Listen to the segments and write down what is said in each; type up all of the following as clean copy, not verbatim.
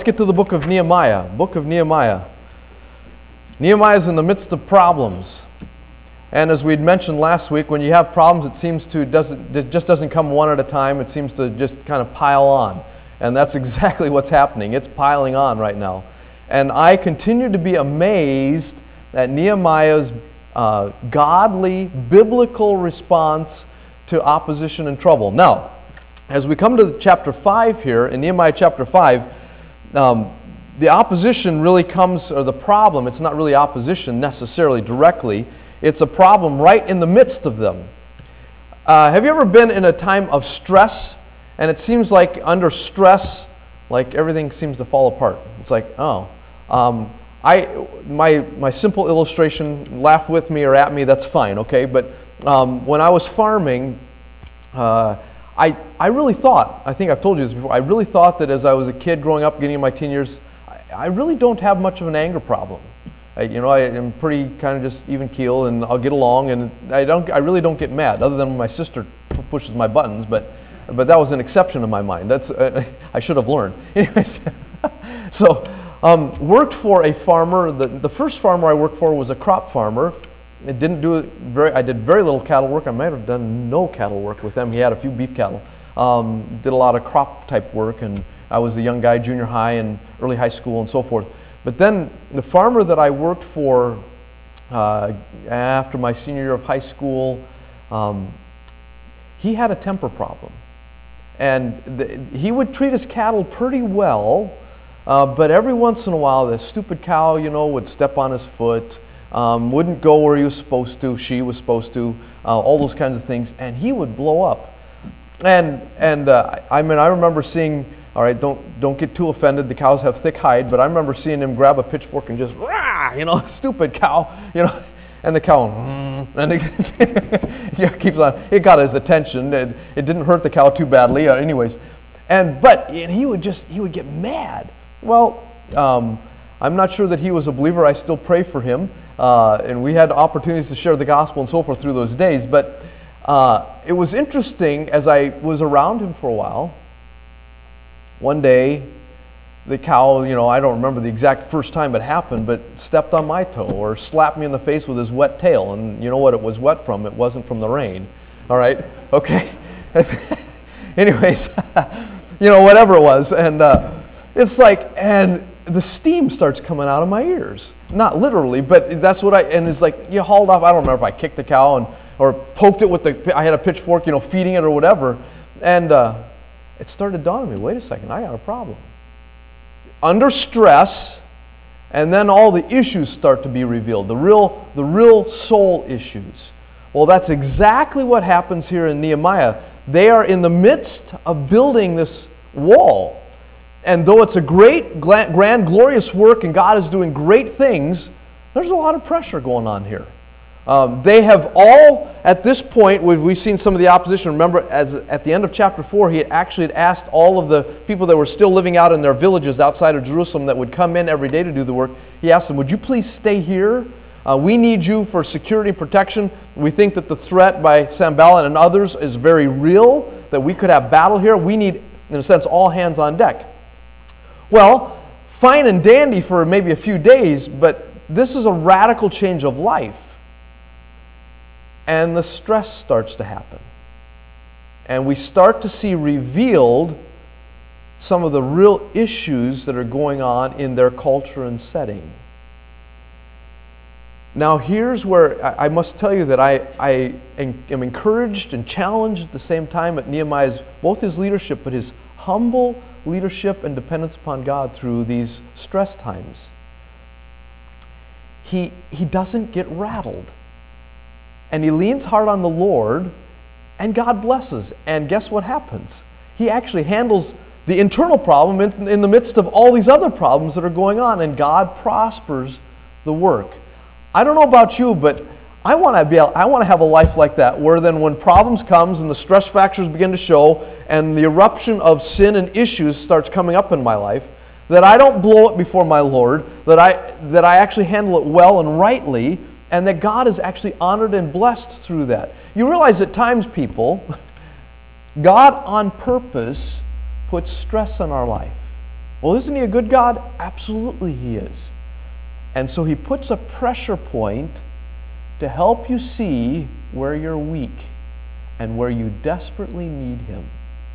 get to the book of Nehemiah. Book of Nehemiah. Nehemiah is in the midst of problems. And as we'd mentioned last week, when you have problems, it just doesn't come one at a time. It seems to just kind of pile on. And that's exactly what's happening. It's piling on right now. And I continue to be amazed at Nehemiah's godly, biblical response to opposition and trouble. Now, as we come to chapter 5 here, in Nehemiah chapter 5, the opposition really comes, or the problem, it's not really opposition necessarily directly, it's a problem right in the midst of them. Have you ever been in a time of stress, and it seems like under stress, like everything seems to fall apart? It's like, my simple illustration, laugh with me or at me, that's fine, okay? But when I was farming, I really thought, I think I've told you this before, I really thought that as I was a kid growing up, getting in my teen years, I really don't have much of an anger problem. I am pretty kind of just even keel, and I'll get along, and I really don't get mad, other than when my sister pushes my buttons, but that was an exception in my mind. That's I should have learned. Anyways, so worked for a farmer. The first farmer I worked for was a crop farmer. I did very little cattle work. I might have done no cattle work with them. He had a few beef cattle. Did a lot of crop type work, and I was a young guy, junior high and early high school and so forth. But then the farmer that I worked for after my senior year of high school, he had a temper problem. And he would treat his cattle pretty well, but every once in a while the stupid cow, would step on his foot, wouldn't go where he was supposed to, she was supposed to, all those kinds of things, and he would blow up. And I remember seeing, all right, don't get too offended, the cows have thick hide, but I remember seeing him grab a pitchfork and just, rah, stupid cow, and the cow, and it keeps on. It got his attention. It didn't hurt the cow too badly, anyways. But he would get mad. Well, I'm not sure that he was a believer. I still pray for him, and we had opportunities to share the gospel and so forth through those days. But it was interesting as I was around him for a while. One day, the cow, I don't remember the exact first time it happened, but stepped on my toe or slapped me in the face with his wet tail. And you know what it was wet from? It wasn't from the rain. All right? Okay. Anyways, whatever it was. And it's like, and the steam starts coming out of my ears. Not literally, but that's what and it's like, you hauled off. I don't remember if I kicked the cow or poked it with I had a pitchfork, feeding it or whatever. And it started dawning on me, wait a second, I got a problem. Under stress, and then all the issues start to be revealed, the real soul issues. Well, that's exactly what happens here in Nehemiah. They are in the midst of building this wall. And though it's a great, grand, glorious work, and God is doing great things, there's a lot of pressure going on here. They have all, at this point, we've seen some of the opposition. Remember, at the end of chapter 4, he had asked all of the people that were still living out in their villages outside of Jerusalem that would come in every day to do the work, he asked them, would you please stay here? We need you for security and protection. We think that the threat by Sanballat and others is very real, that we could have battle here. We need, in a sense, all hands on deck. Well, fine and dandy for maybe a few days, but this is a radical change of life. And the stress starts to happen. And we start to see revealed some of the real issues that are going on in their culture and setting. Now here's where I must tell you that I am encouraged and challenged at the same time at Nehemiah's, both his leadership, but his humble leadership and dependence upon God through these stress times. He doesn't get rattled. And he leans hard on the Lord, and God blesses. And guess what happens? He actually handles the internal problem in the midst of all these other problems that are going on, and God prospers the work. I don't know about you, but I want to have a life like that, where then when problems comes and the stress factors begin to show, and the eruption of sin and issues starts coming up in my life, that I don't blow it before my Lord, that I actually handle it well and rightly, and that God is actually honored and blessed through that. You realize at times, people, God on purpose puts stress on our life. Well, isn't he a good God? Absolutely he is. And so he puts a pressure point to help you see where you're weak and where you desperately need him.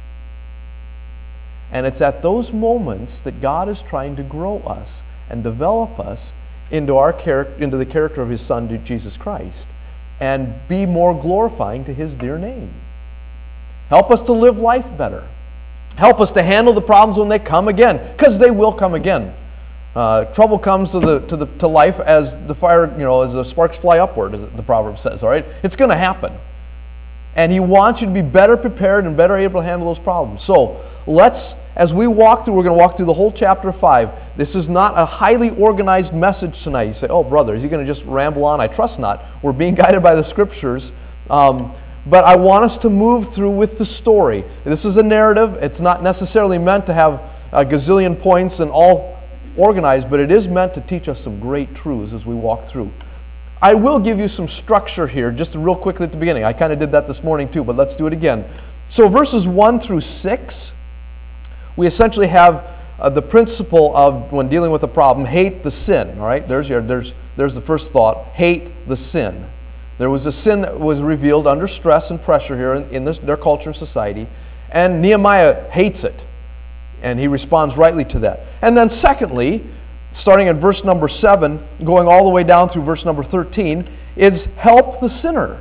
And it's at those moments that God is trying to grow us and develop us into the character of his Son, Jesus Christ, and be more glorifying to his dear name. Help us to live life better. Help us to handle the problems when they come again, because they will come again. Trouble comes to life as the fire, as the sparks fly upward, as the proverb says. All right, it's going to happen, and he wants you to be better prepared and better able to handle those problems. So let's, as we walk through, we're going to walk through the whole chapter 5. This is not a highly organized message tonight. You say, "Oh, brother, is he going to just ramble on?" I trust not. We're being guided by the Scriptures. But I want us to move through with the story. This is a narrative. It's not necessarily meant to have a gazillion points and all organized, but it is meant to teach us some great truths as we walk through. I will give you some structure here, just real quickly at the beginning. I kind of did that this morning too, but let's do it again. So verses 1 through 6, we essentially have the principle of, when dealing with a problem, hate the sin. All right, there's the first thought, hate the sin. There was a sin that was revealed under stress and pressure here in their culture and society, and Nehemiah hates it, and he responds rightly to that. And then secondly, starting at verse number 7, going all the way down through verse number 13, is help the sinner.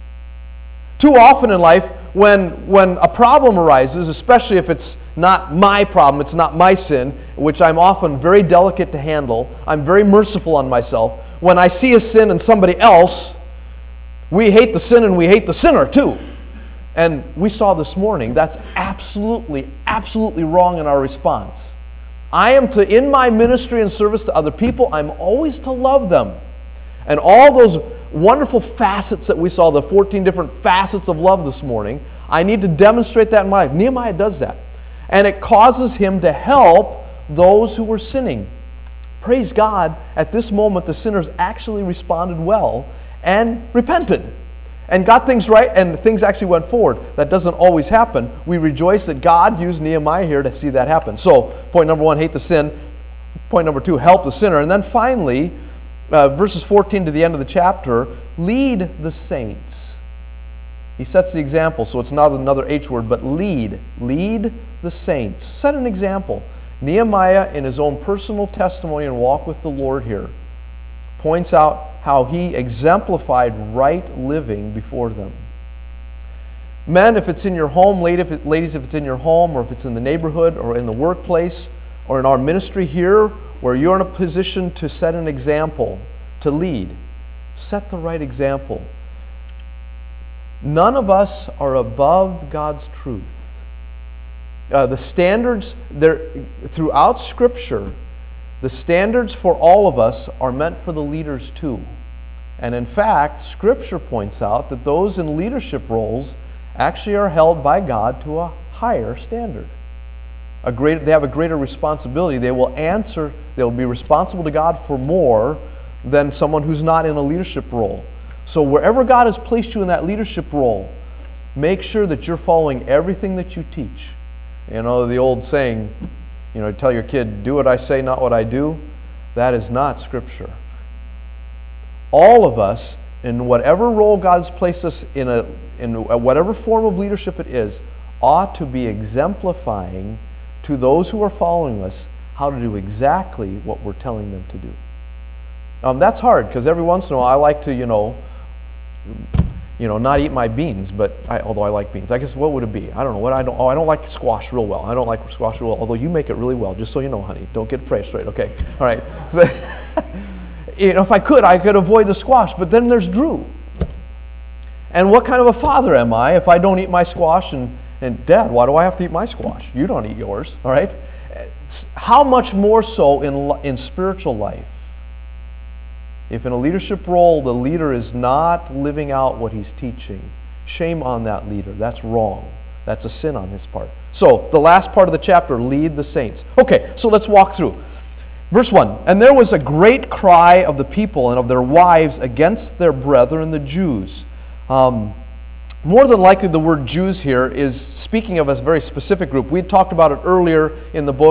Too often in life, when a problem arises, especially if it's not my problem, it's not my sin, which I'm often very delicate to handle, I'm very merciful on myself. When I see a sin in somebody else, we hate the sin and we hate the sinner too. And we saw this morning that's absolutely, absolutely wrong in our response. I am to, in my ministry and service to other people, I'm always to love them. And all those wonderful facets that we saw, the 14 different facets of love this morning, I need to demonstrate that in my life. Nehemiah does that. And it causes him to help those who were sinning. Praise God, at this moment the sinners actually responded well and repented and got things right, and things actually went forward. That doesn't always happen. We rejoice that God used Nehemiah here to see that happen. So, point number 1, hate the sin. Point number 2, help the sinner. And then finally, verses 14 to the end of the chapter, lead the saints. He sets the example, so it's not another H word, but lead. Lead the saints. Set an example. Nehemiah, in his own personal testimony and walk with the Lord here, points out how he exemplified right living before them. Men, if it's in your home, ladies, if it's in your home, or if it's in the neighborhood, or in the workplace, or in our ministry here, where you're in a position to set an example, to lead, set the right example. None of us are above God's truth. The standards throughout Scripture, the standards for all of us are meant for the leaders too. And in fact, Scripture points out that those in leadership roles actually are held by God to a higher standard. They have a greater responsibility. They will be responsible to God for more than someone who's not in a leadership role. So wherever God has placed you in that leadership role, make sure that you're following everything that you teach. You know, the old saying, tell your kid, do what I say, not what I do. That is not Scripture. All of us, in whatever role God's placed us in whatever form of leadership it is, ought to be exemplifying to those who are following us how to do exactly what we're telling them to do. That's hard, because every once in a while I like to, not eat my beans, although I like beans. I guess what would it be? I don't know. I don't like squash real well. I don't like squash real well, although you make it really well, just so you know, honey. Don't get frustrated, okay? All right. But, if I could avoid the squash, but then there's Drew. And what kind of a father am I if I don't eat my squash? And Dad, why do I have to eat my squash? You don't eat yours, all right? How much more so in spiritual life? If in a leadership role the leader is not living out what he's teaching, shame on that leader. That's wrong. That's a sin on his part. So, the last part of the chapter, lead the saints. Okay, so let's walk through. Verse 1, and there was a great cry of the people and of their wives against their brethren, the Jews. More than likely the word Jews here is speaking of a very specific group. We talked about it earlier in the book.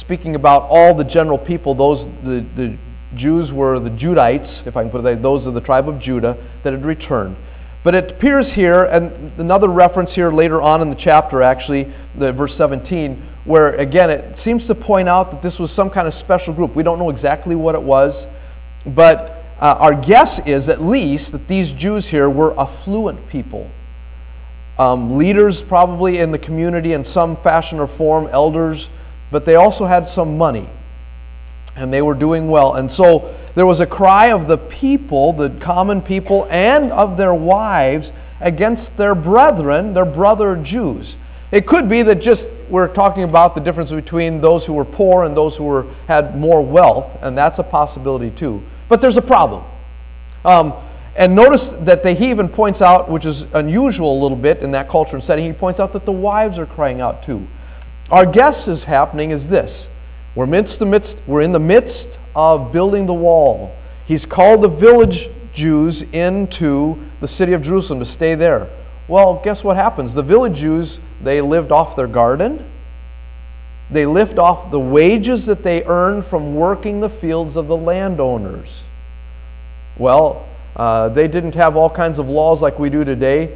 speaking about all the general people. The Jews were the Judites, if I can put it that way. Those are the tribe of Judah that had returned. But it appears here, and another reference here later on in the chapter, actually, verse 17, where again it seems to point out that this was some kind of special group. We don't know exactly what it was, but our guess is at least that these Jews here were affluent people. Leaders probably in the community in some fashion or form, elders, but they also had some money, and they were doing well. And so there was a cry of the people, the common people, and of their wives against their brethren, their brother Jews. It could be that just we're talking about the difference between those who were poor and those who had more wealth, and that's a possibility too. But there's a problem. And notice that he even points out, which is unusual a little bit in that culture and setting, he points out that the wives are crying out too. Our guess is happening is this. We're in the midst of building the wall. He's called the village Jews into the city of Jerusalem to stay there. Well, guess what happens? The village Jews, they lived off their garden. They lived off the wages that they earned from working the fields of the landowners. Well, they didn't have all kinds of laws like we do today.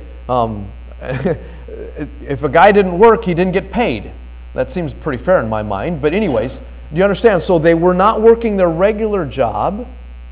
If a guy didn't work, he didn't get paid. That seems pretty fair in my mind. But anyways, do you understand? So they were not working their regular job.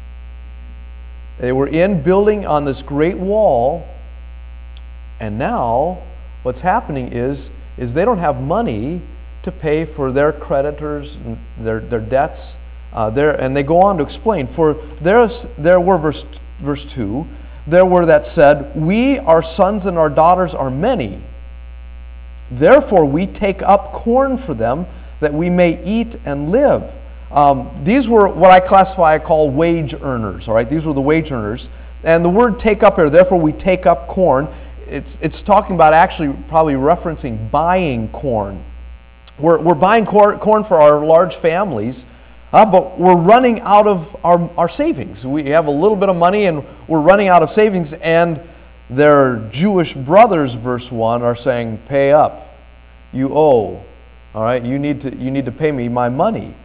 They were in building on this great wall. And now what's happening is they don't have money to pay for their creditors and their debts. And they go on to explain, for there were, verse 2, there were that said, we, our sons and our daughters are many. Therefore we take up corn for them, that we may eat and live. These were what I call wage earners. All right, these were the wage earners. And the word take up here, therefore we take up corn, it's talking about actually probably referencing buying corn. We're buying corn for our large families, but we're running out of our savings. We have a little bit of money and we're running out of savings, and their Jewish brothers, verse 1, are saying, pay up, you owe. All right, you need to pay me my money.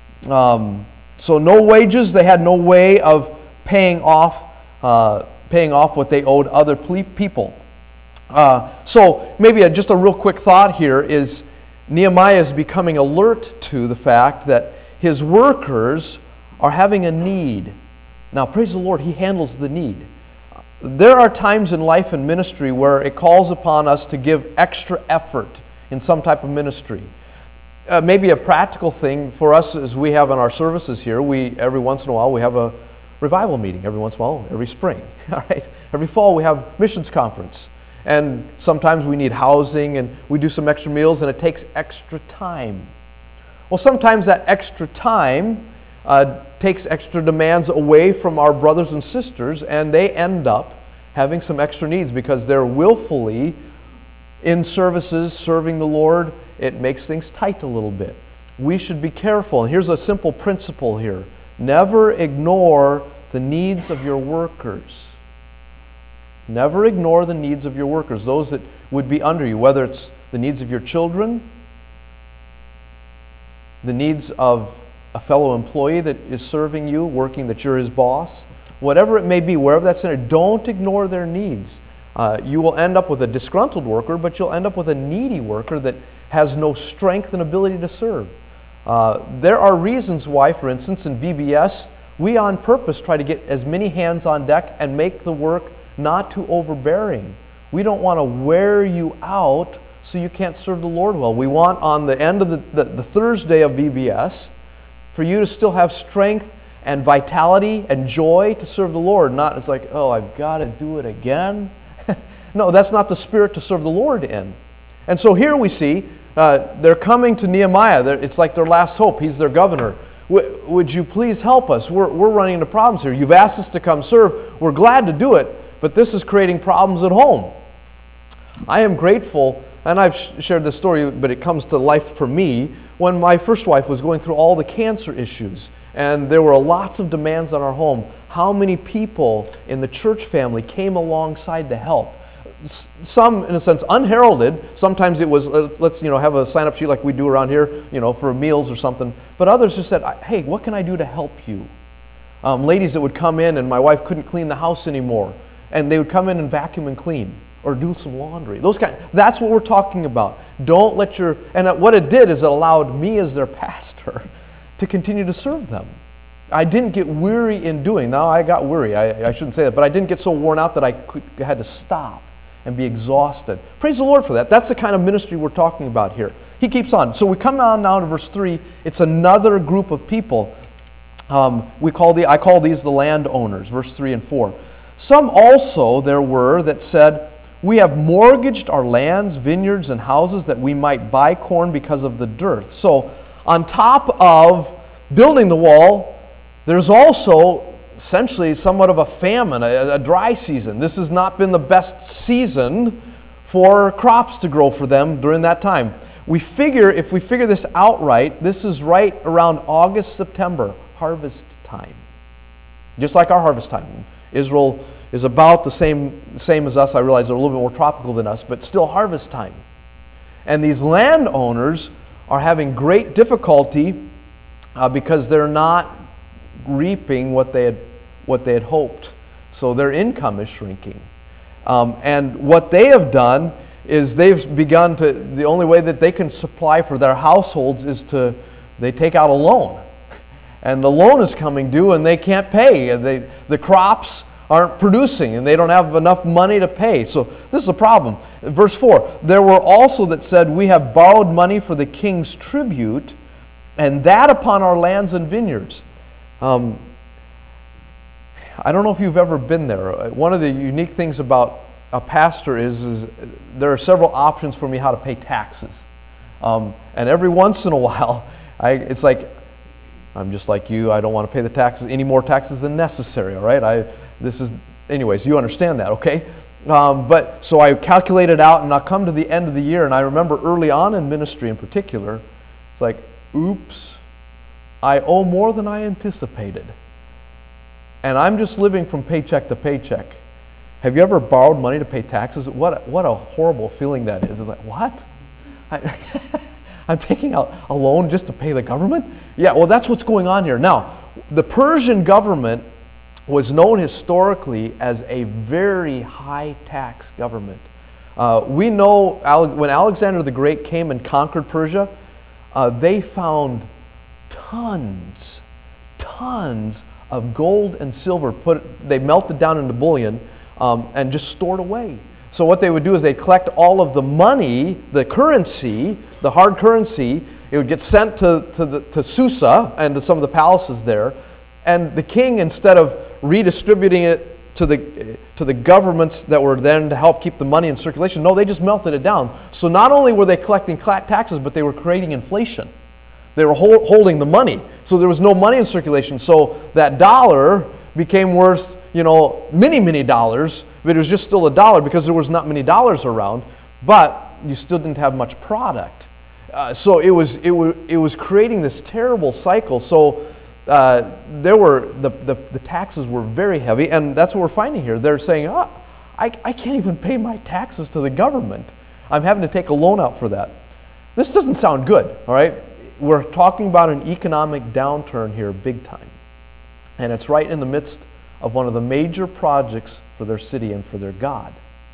So no wages. They had no way of paying off what they owed other people. So maybe just a real quick thought here is Nehemiah is becoming alert to the fact that his workers are having a need. Now, praise the Lord, he handles the need. There are times in life and ministry where it calls upon us to give extra effort in some type of ministry. Maybe a practical thing for us as we have in our services here, every once in a while we have a revival meeting, every once in a while, every spring. All right? Every fall we have missions conference. And sometimes we need housing and we do some extra meals and it takes extra time. Well, sometimes that extra time takes extra demands away from our brothers and sisters, and they end up having some extra needs because they're willfully in services serving the Lord. It makes things tight a little bit. We should be careful. And here's a simple principle here. Never ignore the needs of your workers. Never ignore the needs of your workers, those that would be under you, whether it's the needs of your children, the needs of a fellow employee that is serving you, working, that you're his boss, whatever it may be, wherever that's in it, don't ignore their needs. You will end up with a disgruntled worker, but you'll end up with a needy worker that has no strength and ability to serve. There are reasons why, for instance, in VBS, we on purpose try to get as many hands on deck and make the work not too overbearing. We don't want to wear you out so you can't serve the Lord well. We want on the end of the Thursday of VBS for you to still have strength and vitality and joy to serve the Lord. Not it's like, oh, I've got to do it again. No, that's not the spirit to serve the Lord in. And so here we see they're coming to Nehemiah. It's like their last hope. He's their governor. Would you please help us? We're running into problems here. You've asked us to come serve. We're glad to do it, but this is creating problems at home. I am grateful, and I've shared this story, but it comes to life for me, when my first wife was going through all the cancer issues, and there were lots of demands on our home. How many people in the church family came alongside to help? some, in a sense, unheralded. Sometimes it was, let's have a sign-up sheet like we do around here, for meals or something. But others just said, hey, what can I do to help you? Ladies that would come in and my wife couldn't clean the house anymore, and they would come in and vacuum and clean or do some laundry. That's what we're talking about. Don't let and what it did is it allowed me as their pastor to continue to serve them. I didn't get weary in doing. Now I got weary. I shouldn't say that, but I didn't get so worn out that I had to stop and be exhausted. Praise the Lord for that. That's the kind of ministry we're talking about here. He keeps on. So we come on now to verse 3. It's another group of people. I call these the landowners, verse 3 and 4. Some also there were that said, we have mortgaged our lands, vineyards, and houses that we might buy corn because of the dearth. So on top of building the wall, there's also essentially somewhat of a famine, a dry season. This has not been the best season for crops to grow for them during that time. If we figure this out right, this is right around August, September, harvest time. Just like our harvest time. Israel is about the same as us. I realize they're a little bit more tropical than us, but still harvest time. And these landowners are having great difficulty because they're not reaping what they had hoped. So their income is shrinking. And what they have done is they've begun the only way that they can supply for their households is they take out a loan. And the loan is coming due and they can't pay. The crops aren't producing and they don't have enough money to pay. So this is a problem. Verse 4, there were also that said, we have borrowed money for the king's tribute, and that upon our lands and vineyards. I don't know if you've ever been there. One of the unique things about a pastor is there are several options for me how to pay taxes. And every once in a while, it's like, I'm just like you, I don't want to pay the taxes, any more taxes than necessary, all right? Anyways, you understand that, okay? But so I calculate it out, and I'll come to the end of the year, and I remember early on in ministry in particular, it's like, oops, I owe more than I anticipated. And I'm just living from paycheck to paycheck. Have you ever borrowed money to pay taxes? What a horrible feeling that is. It's like, what? I'm taking out a loan just to pay the government? Yeah, well, that's what's going on here. Now, the Persian government was known historically as a very high tax government. We know when Alexander the Great came and conquered Persia, they found tons of gold and silver. They melted down into bullion and just stored away. So what they would do is they'd collect all of the money, the currency, the hard currency. It would get sent to Susa and to some of the palaces there. And the king, instead of redistributing it to the governments that were then to help keep the money in circulation, no, they just melted it down. So not only were they collecting taxes, but they were creating inflation. They were holding the money. So there was no money in circulation. So that dollar became worth, many dollars, but it was just still a dollar because there was not many dollars around, but you still didn't have much product. So it was creating this terrible cycle. So the taxes were very heavy, and that's what we're finding here. They're saying, I can't even pay my taxes to the government. I'm having to take a loan out for that. This doesn't sound good, all right? We're talking about an economic downturn here, big time. And it's right in the midst of one of the major projects for their city and for their God.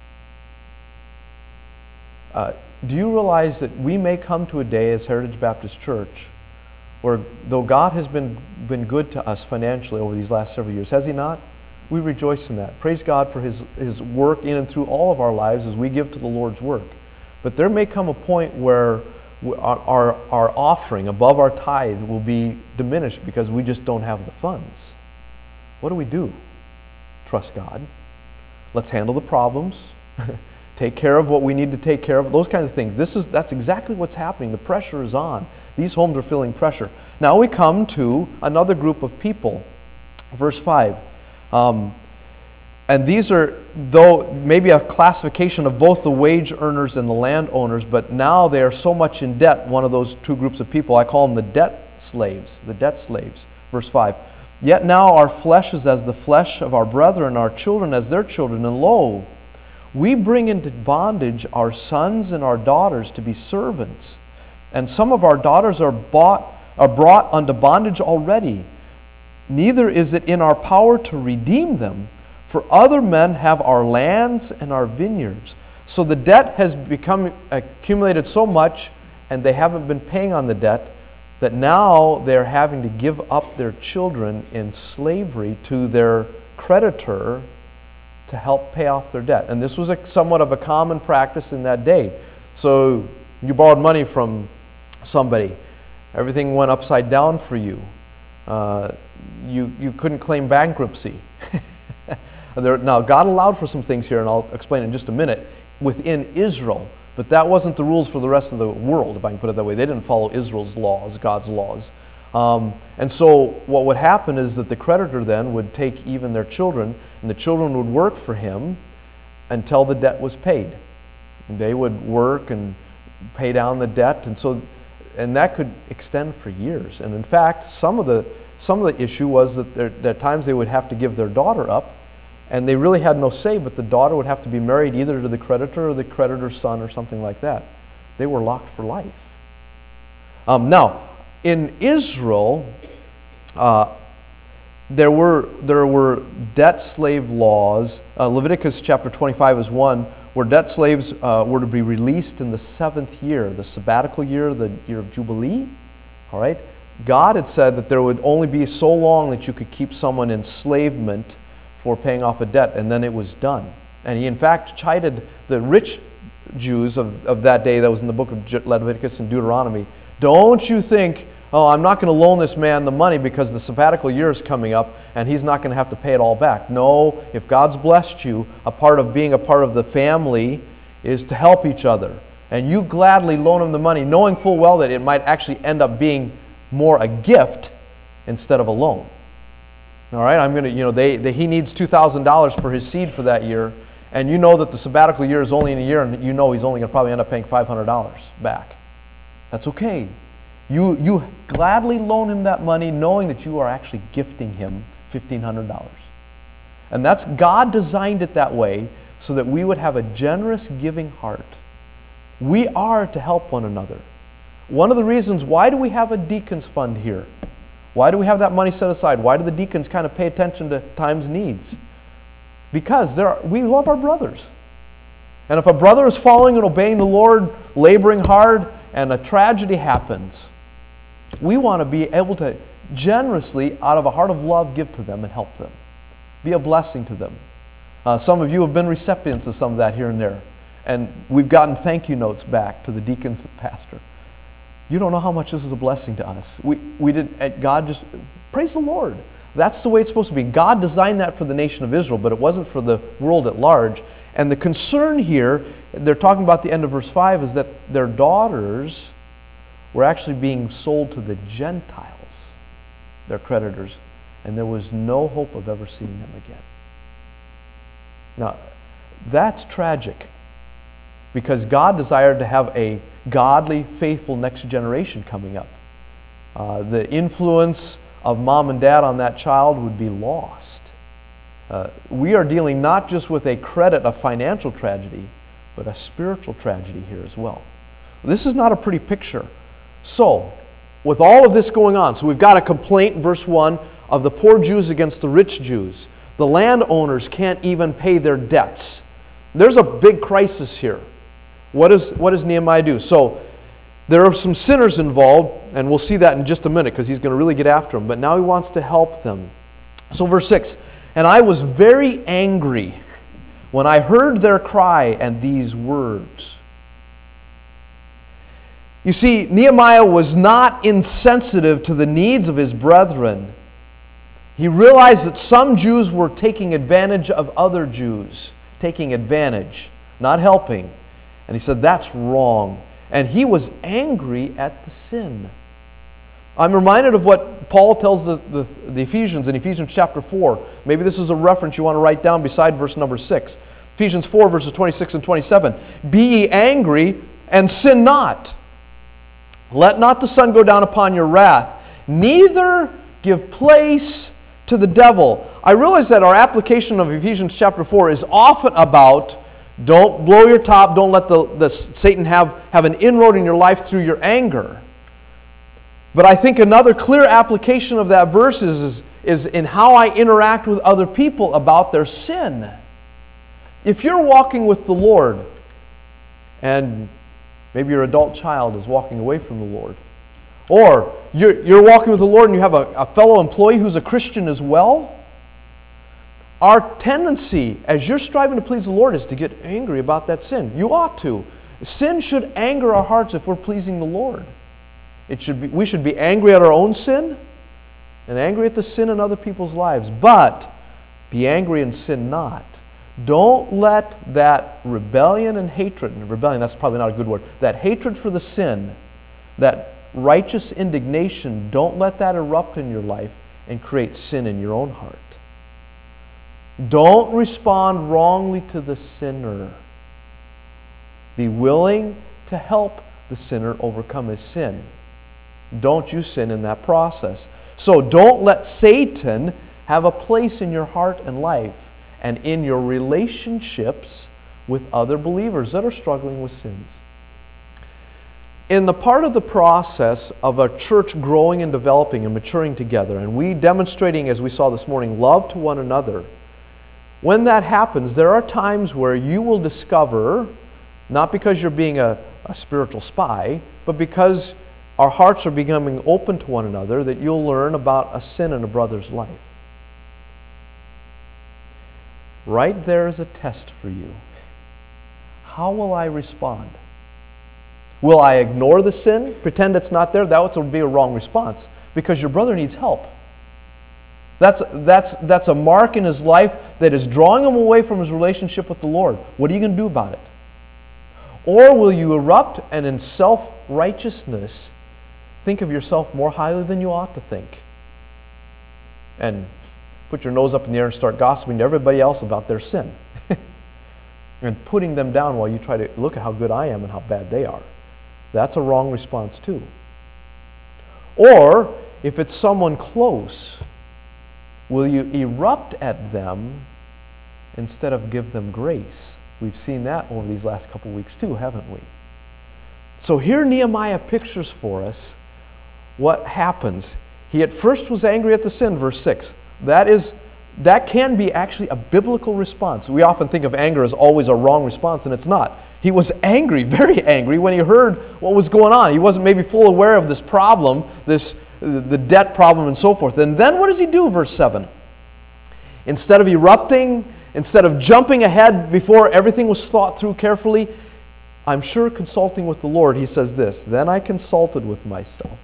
Do you realize that we may come to a day as Heritage Baptist Church where, though God has been good to us financially over these last several years, has He not? We rejoice in that. Praise God for His work in and through all of our lives as we give to the Lord's work. But there may come a point where our offering above our tithe will be diminished because we just don't have the funds. What do we do? Trust God. Let's handle the problems. Take care of what we need to take care of. Those kinds of things. That's exactly what's happening. The pressure is on. These homes are feeling pressure. Now we come to another group of people. Verse 5. And these are, though maybe a classification of both the wage earners and the landowners, but now they are so much in debt, one of those two groups of people. I call them the debt slaves. The debt slaves. Verse 5. Yet now our flesh is as the flesh of our brethren, our children as their children, and lo, we bring into bondage our sons and our daughters to be servants. And some of our daughters are brought unto bondage already. Neither is it in our power to redeem them, for other men have our lands and our vineyards. So the debt has become accumulated so much, and they haven't been paying on the debt, that now they're having to give up their children in slavery to their creditor to help pay off their debt. And this was somewhat of a common practice in that day. So you borrowed money from somebody. Everything went upside down for you. You couldn't claim bankruptcy. Now, God allowed for some things here, and I'll explain in just a minute, within Israel. But that wasn't the rules for the rest of the world, if I can put it that way. They didn't follow Israel's laws, God's laws. And so what would happen is that the creditor then would take even their children, and the children would work for him until the debt was paid. And they would work and pay down the debt, and that could extend for years. And in fact, some of the issue was that there at times they would have to give their daughter up, and they really had no say, but the daughter would have to be married either to the creditor or the creditor's son or something like that. They were locked for life. Now, in Israel, there were debt slave laws. Leviticus chapter 25 is one, where debt slaves were to be released in the 7th year, the sabbatical year, the year of Jubilee. All right? God had said that there would only be so long that you could keep someone in enslavement for paying off a debt, and then it was done. And he in fact chided the rich Jews of that day, that was in the book of Leviticus and Deuteronomy. Don't you think, oh, I'm not going to loan this man the money because the sabbatical year is coming up and he's not going to have to pay it all back. No, if God's blessed you, a part of being a part of the family is to help each other. And you gladly loan him the money, knowing full well that it might actually end up being more a gift instead of a loan. All right, I'm going to, he needs $2,000 for his seed for that year, and you know that the sabbatical year is only in a year, and you know he's only going to probably end up paying $500 back. That's okay. You gladly loan him that money, knowing that you are actually gifting him $1,500. And that's, God designed it that way so that we would have a generous giving heart. We are to help one another. One of the reasons, why do we have a deacons fund here? Why do we have that money set aside? Why do the deacons kind of pay attention to times needs? Because we love our brothers. And if a brother is following and obeying the Lord, laboring hard, and a tragedy happens, we want to be able to generously, out of a heart of love, give to them and help them. Be a blessing to them. Some of you have been recipients of some of that here and there. And we've gotten thank you notes back to the deacons and pastor. You don't know how much this is a blessing to us. We did, God just, praise the Lord. That's the way it's supposed to be. God designed that for the nation of Israel, but it wasn't for the world at large. And the concern here, they're talking about the end of verse 5, is that their daughters were actually being sold to the Gentiles, their creditors, and there was no hope of ever seeing them again. Now, that's tragic, because God desired to have a godly, faithful next generation coming up. The influence of mom and dad on that child would be lost. We are dealing not just with a financial tragedy, but a spiritual tragedy here as well. This is not a pretty picture. So, with all of this going on, so we've got a complaint in verse 1 of the poor Jews against the rich Jews. The landowners can't even pay their debts. There's a big crisis here. What does Nehemiah do? So, there are some sinners involved, and we'll see that in just a minute because he's going to really get after them. But now he wants to help them. So verse 6, and I was very angry when I heard their cry and these words. You see, Nehemiah was not insensitive to the needs of his brethren. He realized that some Jews were taking advantage of other Jews. Taking advantage, not helping. And he said, that's wrong. And he was angry at the sin. I'm reminded of what Paul tells the Ephesians in Ephesians chapter 4. Maybe this is a reference you want to write down beside verse number 6. Ephesians 4 verses 26 and 27. Be ye angry and sin not. Let not the sun go down upon your wrath, neither give place to the devil. I realize that our application of Ephesians chapter 4 is often about Don't blow your top. Don't let the Satan have an inroad in your life through your anger. But I think another clear application of that verse is in how I interact with other people about their sin. If you're walking with the Lord, and maybe your adult child is walking away from the Lord, or you're walking with the Lord and you have a fellow employee who's a Christian as well, our tendency, as you're striving to please the Lord, is to get angry about that sin. You ought to. Sin should anger our hearts if we're pleasing the Lord. We should be angry at our own sin and angry at the sin in other people's lives. But be angry and sin not. Don't let that rebellion and hatred, and rebellion, that's probably not a good word, that hatred for the sin, that righteous indignation, don't let that erupt in your life and create sin in your own heart. Don't respond wrongly to the sinner. Be willing to help the sinner overcome his sin. Don't you sin in that process. So don't let Satan have a place in your heart and life and in your relationships with other believers that are struggling with sins. In the part of the process of a church growing and developing and maturing together, and we demonstrating, as we saw this morning, love to one another, when that happens, there are times where you will discover, not because you're being a spiritual spy, but because our hearts are becoming open to one another, that you'll learn about a sin in a brother's life. Right there is a test for you. How will I respond? Will I ignore the sin, pretend it's not there? That would be a wrong response, because your brother needs help. That's a mark in his life that is drawing him away from his relationship with the Lord. What are you going to do about it? Or will you erupt and in self-righteousness think of yourself more highly than you ought to think? And put your nose up in the air and start gossiping to everybody else about their sin. And putting them down while you try to look at how good I am and how bad they are. That's a wrong response too. Or, if it's someone close, will you erupt at them instead of give them grace? We've seen that over these last couple weeks too, haven't we? So here Nehemiah pictures for us what happens. He at first was angry at the sin, verse 6. That can be actually a biblical response. We often think of anger as always a wrong response, and it's not. He was angry, very angry, when he heard what was going on. He wasn't maybe full aware of this problem, the debt problem and so forth. And then what does he do, verse 7? Instead of erupting, instead of jumping ahead before everything was thought through carefully, I'm sure consulting with the Lord, he says this, then I consulted with myself.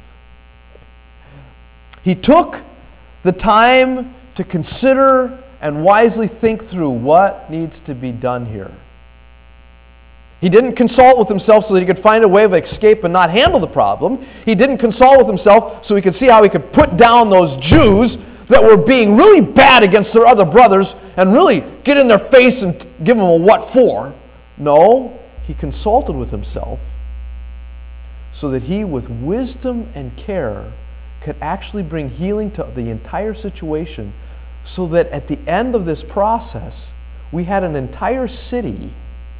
He took the time to consider and wisely think through what needs to be done here. He didn't consult with himself so that he could find a way of escape and not handle the problem. He didn't consult with himself so he could see how he could put down those Jews that were being really bad against their other brothers and really get in their face and give them a what for. No, he consulted with himself so that he, with wisdom and care, could actually bring healing to the entire situation, so that at the end of this process, we had an entire city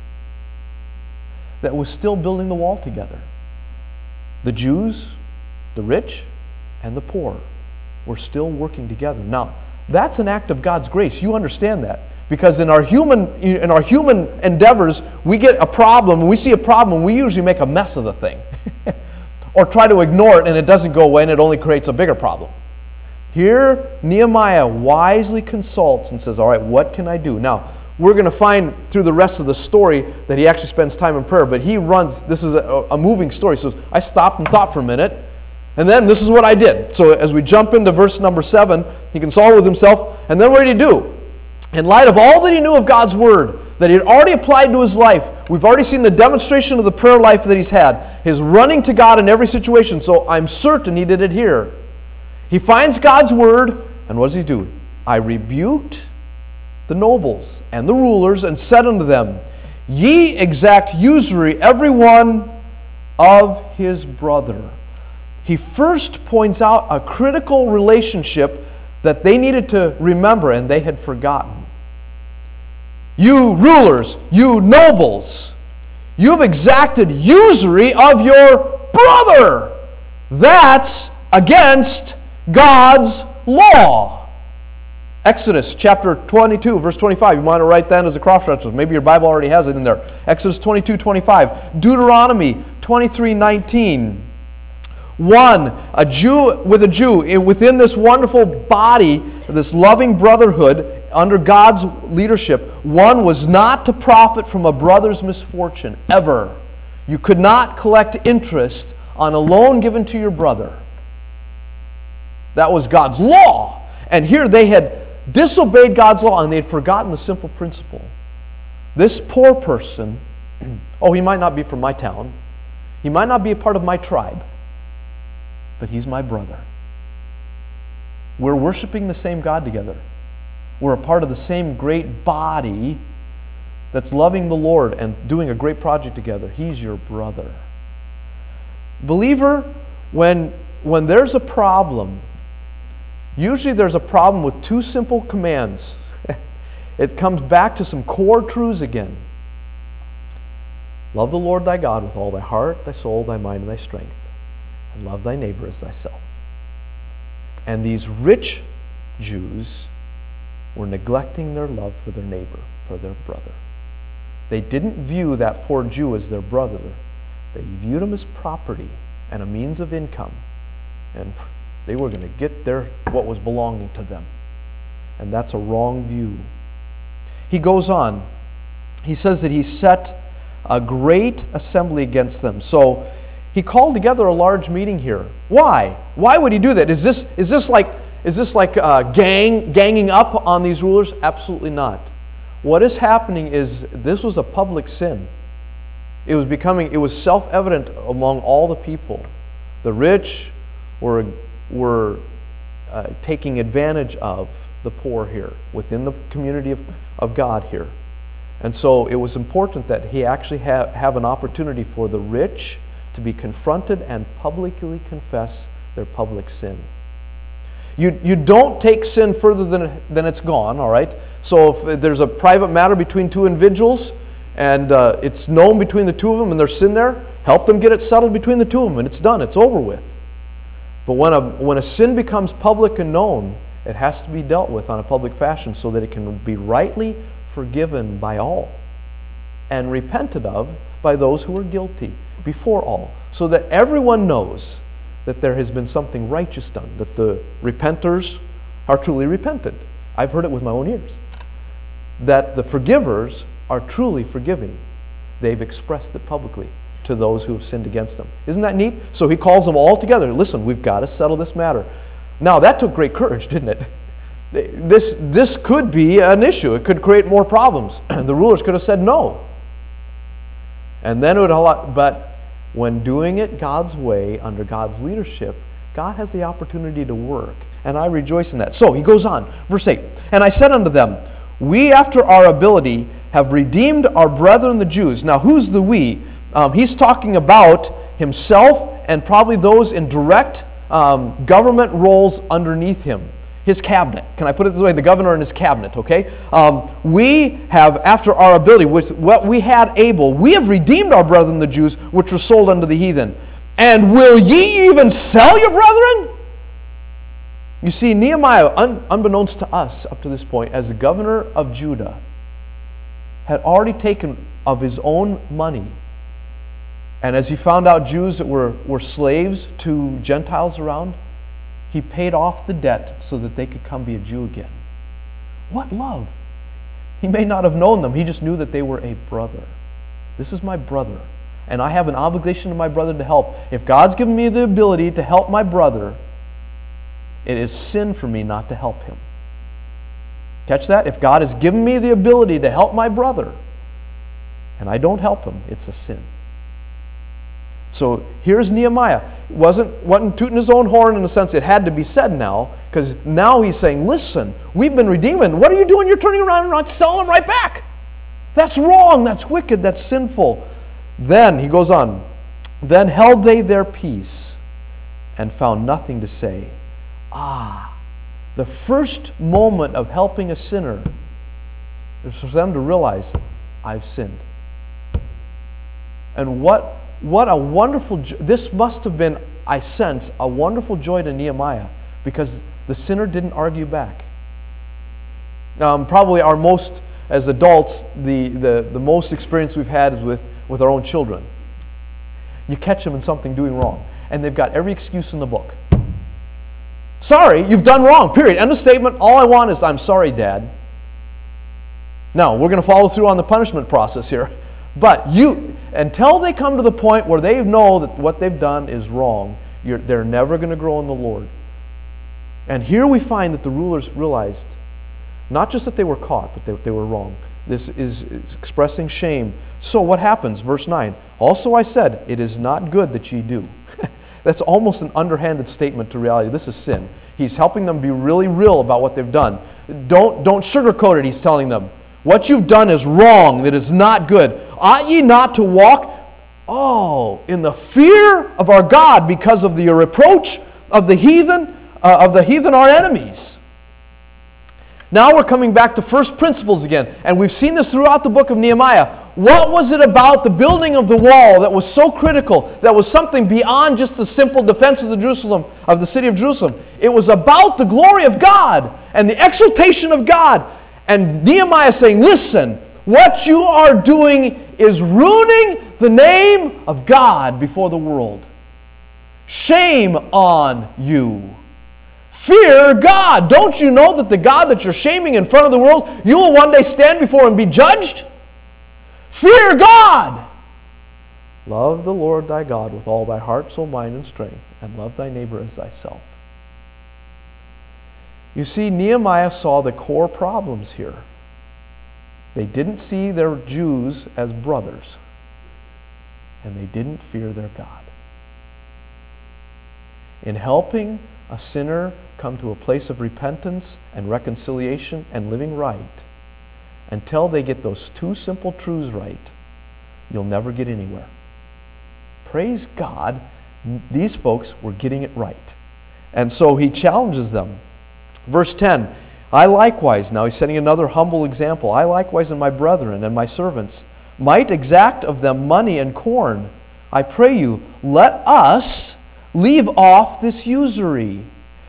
that was still building the wall together. The Jews, the rich, and the poor were still working together. Now, that's an act of God's grace. You understand that. Because in our human endeavors, we get a problem, we see a problem, and we usually make a mess of the thing. Or try to ignore it, and it doesn't go away, and it only creates a bigger problem. Here, Nehemiah wisely consults and says, all right, what can I do? Now, we're going to find through the rest of the story that he actually spends time in prayer, but he runs, this is a moving story. So I stopped and thought for a minute, and then this is what I did. So as we jump into verse number 7, he consulted with himself, and then what did he do? In light of all that he knew of God's Word, that he had already applied to his life, we've already seen the demonstration of the prayer life that he's had, his running to God in every situation, so I'm certain he did it here. He finds God's Word, and what does he do? I rebuked the nobles and the rulers, and said unto them, Ye exact usury every one of his brother. He first points out a critical relationship that they needed to remember and they had forgotten. You rulers, you nobles, you have exacted usury of your brother. That's against God's law. Exodus chapter 22, verse 25. You want to write that as a cross-reference. Maybe your Bible already has it in there. Exodus 22, 25. Deuteronomy 23, 19. One, a Jew with a Jew, within this wonderful body, this loving brotherhood, under God's leadership, one was not to profit from a brother's misfortune, ever. You could not collect interest on a loan given to your brother. That was God's law. And here they had disobeyed God's law, and they had forgotten the simple principle. This poor person, oh, he might not be from my town, he might not be a part of my tribe, but he's my brother. We're worshiping the same God together. We're a part of the same great body that's loving the Lord and doing a great project together. He's your brother. Believer, when there's a problem, usually there's a problem with two simple commands. It comes back to some core truths again. Love the Lord thy God with all thy heart, thy soul, thy mind, and thy strength. And love thy neighbor as thyself. And these rich Jews were neglecting their love for their neighbor, for their brother. They didn't view that poor Jew as their brother. They viewed him as property and a means of income. And they were going to get what was belonging to them. And that's a wrong view. He goes on. He says that he set a great assembly against them. So he called together a large meeting here. Why? Why would he do that? Is this like ganging up on these rulers? Absolutely not. What is happening is this was a public sin. It was self-evident among all the people. The rich were taking advantage of the poor here within the community of God here. And so it was important that he actually have an opportunity for the rich to be confronted and publicly confess their public sin. You don't take sin further than it's gone, all right? So if there's a private matter between two individuals and it's known between the two of them and there's sin there, help them get it settled between the two of them and it's done, it's over with. But when a sin becomes public and known, it has to be dealt with on a public fashion so that it can be rightly forgiven by all and repented of by those who are guilty before all, so that everyone knows that there has been something righteous done, that the repenters are truly repentant. I've heard it with my own ears. That the forgivers are truly forgiving. They've expressed it publicly to those who have sinned against them. Isn't that neat? So he calls them all together. Listen, we've got to settle this matter. Now that took great courage, didn't it? This could be an issue. It could create more problems. The rulers could have said no. And then it would, but when doing it God's way, under God's leadership, God has the opportunity to work. And I rejoice in that. So he goes on, verse 8. And I said unto them, we after our ability have redeemed our brethren the Jews. Now who's the we? He's talking about himself and probably those in direct government roles underneath him. His cabinet. Can I put it this way? The governor and his cabinet, okay? We have, after our ability, with what we had able, we have redeemed our brethren the Jews, which were sold unto the heathen. And will ye even sell your brethren? You see, Nehemiah, unbeknownst to us up to this point, as the governor of Judah, had already taken of his own money. And as he found out Jews that were slaves to Gentiles around, he paid off the debt so that they could come be a Jew again. What love! He may not have known them. He just knew that they were a brother. This is my brother. And I have an obligation to my brother to help. If God's given me the ability to help my brother, it is sin for me not to help him. Catch that? If God has given me the ability to help my brother, and I don't help him, it's a sin. So here's Nehemiah. Wasn't tooting his own horn in the sense it had to be said now, because now he's saying, listen, we've been redeeming. What are you doing? You're turning around and not selling right back. That's wrong. That's wicked. That's sinful. Then, he goes on, then held they their peace and found nothing to say. The first moment of helping a sinner It's for them to realize, I've sinned. And what a wonderful, this must have been, I sense, a wonderful joy to Nehemiah, because the sinner didn't argue back. Probably our most, as adults, the most experience we've had is with our own children. You catch them in something doing wrong, and they've got every excuse in the book. Sorry, you've done wrong, period. End of statement. All I want is, I'm sorry, Dad. Now, we're going to follow through on the punishment process here. But until they come to the point where they know that what they've done is wrong, they're never going to grow in the Lord. And here we find that the rulers realized not just that they were caught, but they were wrong. This is expressing shame. So what happens? Verse 9, also I said, it is not good that ye do. That's almost an underhanded statement to reality. This is sin. He's helping them be really real about what they've done. Don't sugarcoat it, he's telling them. What you've done is wrong, that is not good. Ought ye not to walk, in the fear of our God because of the reproach of the heathen, our enemies. Now we're coming back to first principles again, and we've seen this throughout the book of Nehemiah. What was it about the building of the wall that was so critical, that was something beyond just the simple defense of the city of Jerusalem? It was about the glory of God and the exaltation of God. And Nehemiah is saying, listen, what you are doing is ruining the name of God before the world. Shame on you. Fear God. Don't you know that the God that you're shaming in front of the world, you will one day stand before and be judged? Fear God. Love the Lord thy God with all thy heart, soul, mind, and strength, and love thy neighbor as thyself. You see, Nehemiah saw the core problems here. They didn't see their Jews as brothers, and they didn't fear their God. In helping a sinner come to a place of repentance and reconciliation and living right, until they get those two simple truths right, you'll never get anywhere. Praise God, these folks were getting it right. And so he challenges them. Verse 10, I likewise, now he's setting another humble example, I likewise and my brethren and my servants might exact of them money and corn. I pray you, let us leave off this usury.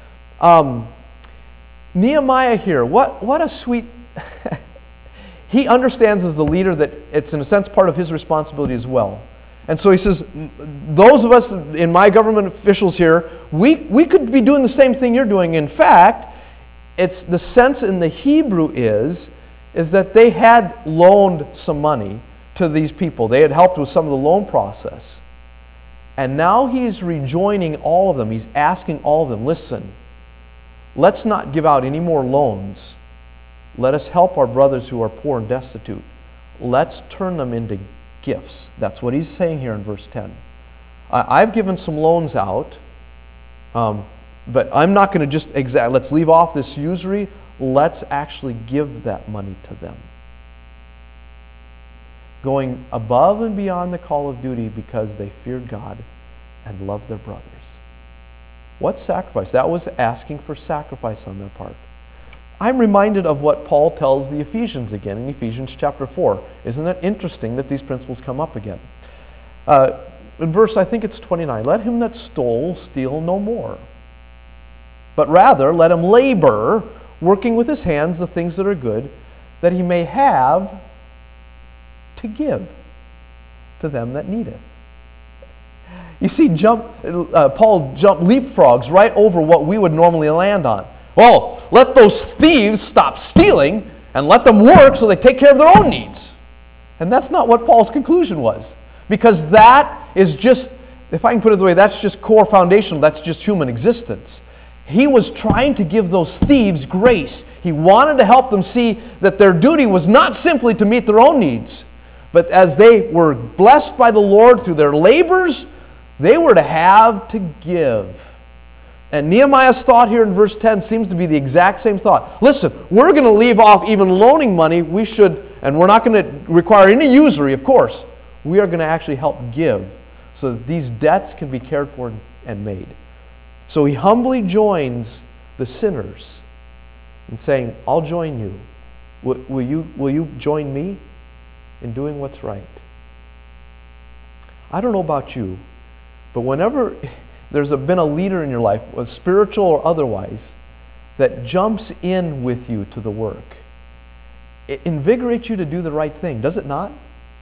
Nehemiah here, what a sweet... He understands as the leader that it's in a sense part of his responsibility as well. And so he says, those of us in my government officials here, we could be doing the same thing you're doing. In fact, it's the sense in the Hebrew is that they had loaned some money to these people. They had helped with some of the loan process. And now he's rejoining all of them. He's asking all of them, listen, let's not give out any more loans. Let us help our brothers who are poor and destitute. Let's turn them into gifts. That's what he's saying here in verse 10. I've given some loans out, but I'm not going to just let's leave off this usury. Let's actually give that money to them. Going above and beyond the call of duty because they feared God and loved their brothers. What sacrifice? That was asking for sacrifice on their part. I'm reminded of what Paul tells the Ephesians again in Ephesians chapter 4. Isn't it interesting that these principles come up again? In verse, I think it's 29, let him that stole steal no more, but rather let him labor, working with his hands the things that are good, that he may have to give to them that need it. You see, Paul leapfrogs right over what we would normally land on. Well, let those thieves stop stealing and let them work so they take care of their own needs. And that's not what Paul's conclusion was. Because that is just, if I can put it the way, that's just core foundational, that's just human existence. He was trying to give those thieves grace. He wanted to help them see that their duty was not simply to meet their own needs, but as they were blessed by the Lord through their labors, they were to have to give. And Nehemiah's thought here in verse 10 seems to be the exact same thought. Listen, we're going to leave off even loaning money. We should, and we're not going to require any usury, of course. We are going to actually help give so that these debts can be cared for and made. So he humbly joins the sinners in saying, I'll join you. Will you join me in doing what's right? I don't know about you, but whenever there's been a leader in your life, spiritual or otherwise, that jumps in with you to the work, it invigorates you to do the right thing, does it not?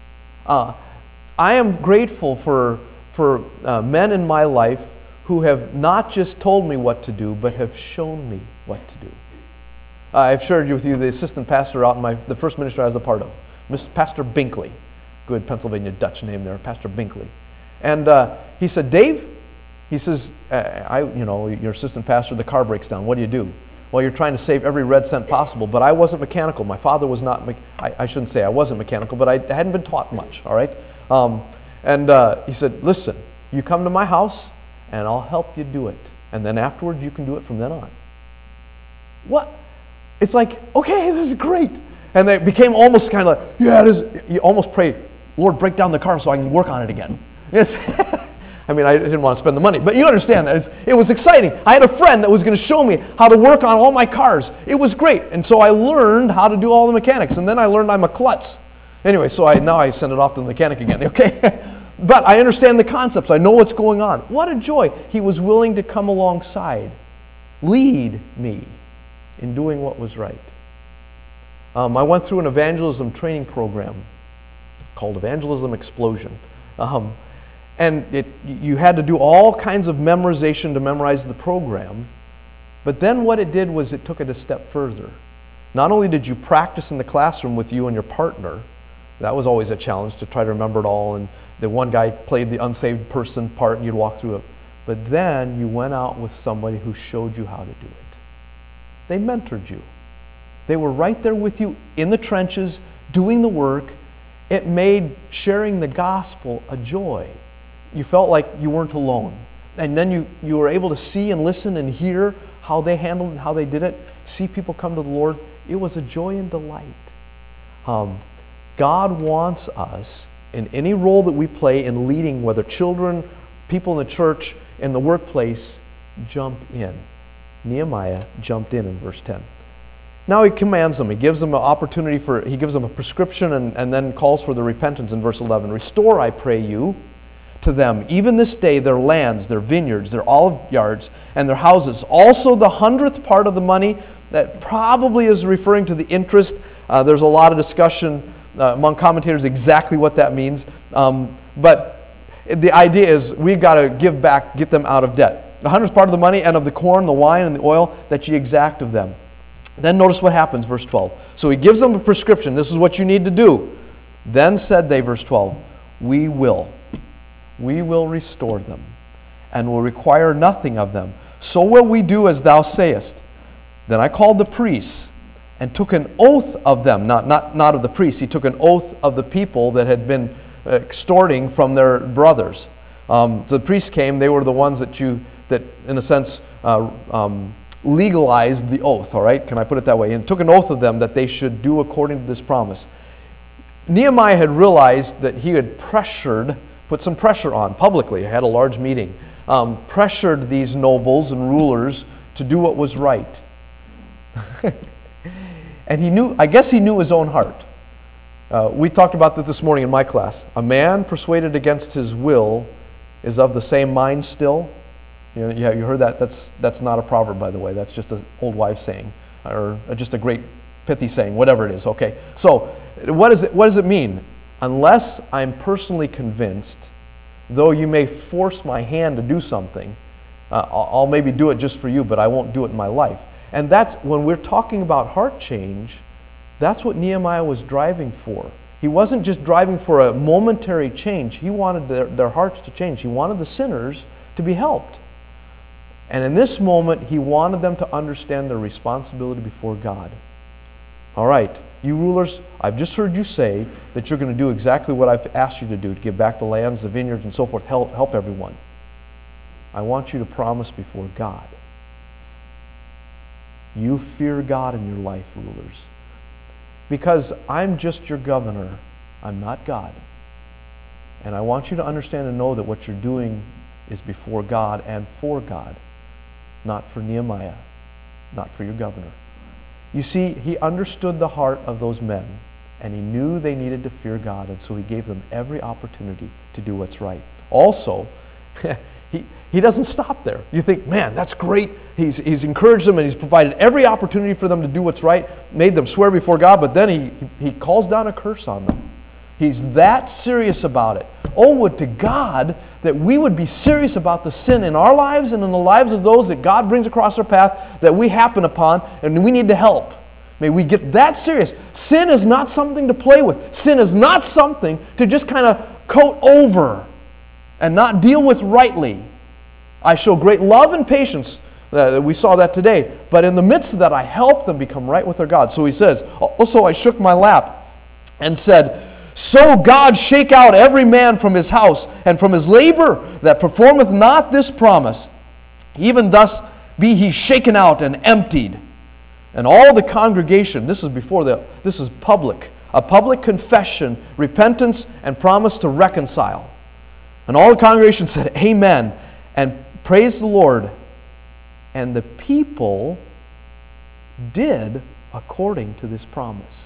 I am grateful for men in my life who have not just told me what to do, but have shown me what to do. I've shared with you the assistant pastor out in the first ministry I was a part of, Pastor Binkley. Good Pennsylvania Dutch name there, Pastor Binkley. And he said, Dave, he says, your assistant pastor, the car breaks down. What do you do? Well, you're trying to save every red cent possible, but I wasn't mechanical. My father was not, I shouldn't say I wasn't mechanical, but I hadn't been taught much, all right? He said, listen, you come to my house, and I'll help you do it. And then afterwards, you can do it from then on. What? It's like, okay, this is great. And they became almost kind of like, yeah, it is. You almost pray, Lord, break down the car so I can work on it again. Yes. I mean, I didn't want to spend the money, but you understand that. It was exciting. I had a friend that was going to show me how to work on all my cars. It was great. And so I learned how to do all the mechanics. And then I learned I'm a klutz. Anyway, so now I send it off to the mechanic again, okay? But I understand the concepts. I know what's going on. What a joy. He was willing to come alongside, lead me in doing what was right. I went through an evangelism training program called Evangelism Explosion. And you had to do all kinds of memorization to memorize the program. But then what it did was it took it a step further. Not only did you practice in the classroom with you and your partner, that was always a challenge to try to remember it all, and the one guy played the unsaved person part and you'd walk through it. But then you went out with somebody who showed you how to do it. They mentored you. They were right there with you in the trenches, doing the work. It made sharing the gospel a joy. You felt like you weren't alone. And then you were able to see and listen and hear how they handled it, how they did it, see people come to the Lord. It was a joy and delight. God wants us, in any role that we play in leading, whether children, people in the church, in the workplace, jump in. Nehemiah jumped in verse 10. Now he commands them. He gives them an opportunity he gives them a prescription and then calls for the repentance in verse 11. Restore, I pray you, to them, even this day, their lands, their vineyards, their olive yards, and their houses. Also the 100th part of the money, that probably is referring to the interest. There's a lot of discussion among commentators exactly what that means. But the idea is we've got to give back, get them out of debt. The 100th part of the money and of the corn, the wine, and the oil that ye exact of them. Then notice what happens, verse 12. So he gives them a prescription. This is what you need to do. Then said they, verse 12, we will restore them, and will require nothing of them. So will we do as thou sayest. Then I called the priests, and took an oath of them, not of the priests. He took an oath of the people that had been extorting from their brothers. So the priests came. They were the ones that in a sense, legalized the oath. All right, can I put it that way? And took an oath of them that they should do according to this promise. Nehemiah had realized that he had put some pressure on publicly. He had a large meeting, pressured these nobles and rulers to do what was right. And I guess he knew his own heart. We talked about that this morning in my class. A man persuaded against his will is of the same mind still. You heard that. That's not a proverb, by the way. That's just an old wives' saying, or just a great pithy saying, whatever it is. Okay. So, what does it mean? Unless I'm personally convinced, though you may force my hand to do something, I'll maybe do it just for you, but I won't do it in my life. And that's when we're talking about heart change. That's what Nehemiah was driving for. He wasn't just driving for a momentary change. He wanted their hearts to change. He wanted the sinners to be helped. And in this moment, he wanted them to understand their responsibility before God. All right, you rulers, I've just heard you say that you're going to do exactly what I've asked you to do, to give back the lands, the vineyards, and so forth, help everyone. I want you to promise before God. You fear God in your life, rulers. Because I'm just your governor. I'm not God. And I want you to understand and know that what you're doing is before God and for God, not for Nehemiah, not for your governor. You see, he understood the heart of those men, and he knew they needed to fear God, and so he gave them every opportunity to do what's right. Also, he doesn't stop there. You think, man, that's great. He's encouraged them and he's provided every opportunity for them to do what's right, made them swear before God, but then he calls down a curse on them. He's that serious about it. Oh, would to God that we would be serious about the sin in our lives and in the lives of those that God brings across our path that we happen upon and we need to help. May we get that serious. Sin is not something to play with. Sin is not something to just kind of coat over and not deal with rightly. I show great love and patience. We saw that today. But in the midst of that, I help them become right with their God. So he says, also I shook my lap and said, so God shake out every man from his house and from his labor that performeth not this promise. Even thus be he shaken out and emptied. And all the congregation, this is public, a public confession, repentance, and promise to reconcile. And all the congregation said, amen, and praise the Lord. And the people did according to this promise.